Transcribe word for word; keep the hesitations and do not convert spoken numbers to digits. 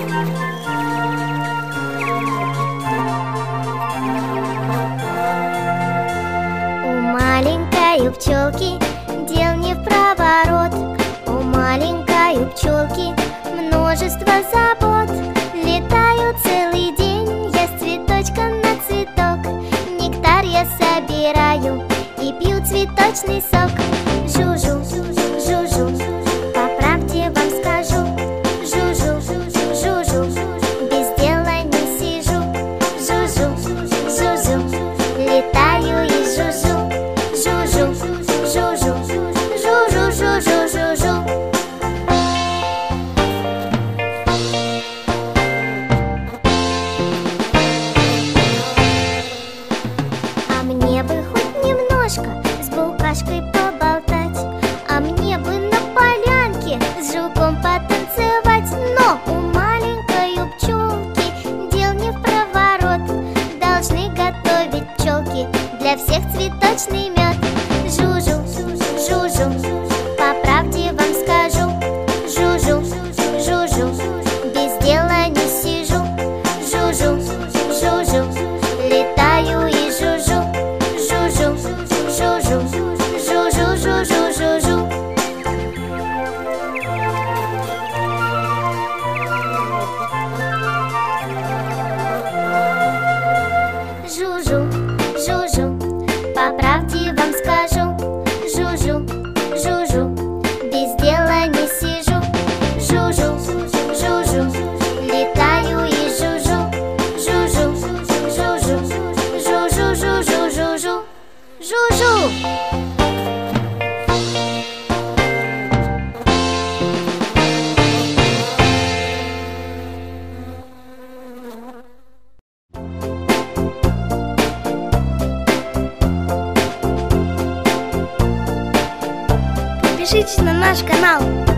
У пчелки дел не в проворот, у маленькой пчелки множество забот. Летаю целый день я с цветочка на цветок, нектар я собираю и пью цветочный сок. Жу-жу, жу-жу, по правде вам скажу. Жу-жу, жу-жу, без дела не сижу. Жу-жу, жу-жу, летаю и жужу. Жу-жу, жу-жу, жу-жу, жу-жу, жу-жу. А мне бы хоть немножко с букашкой поболтать, а мне бы на полянке с жуком потанцевать. Но у маленькой пчелки дел не в проворот, должны готовить пчелки для всех цветочный мед. Жужу, жужу, по правде вам скажу. Жужу, жужу, без дела не сижу. Жужу, жужу, летаю и жужу. Жужу, жужу, жужу, жужу, жужу. Жужу, жужу, по правде вам скажу. Жужу, жужу, без дела не сижу. Жужу, жужу, летаю и жужу. Жужу, жужу, жужу, жужу, жужу, жужу. Подпишитесь на наш канал.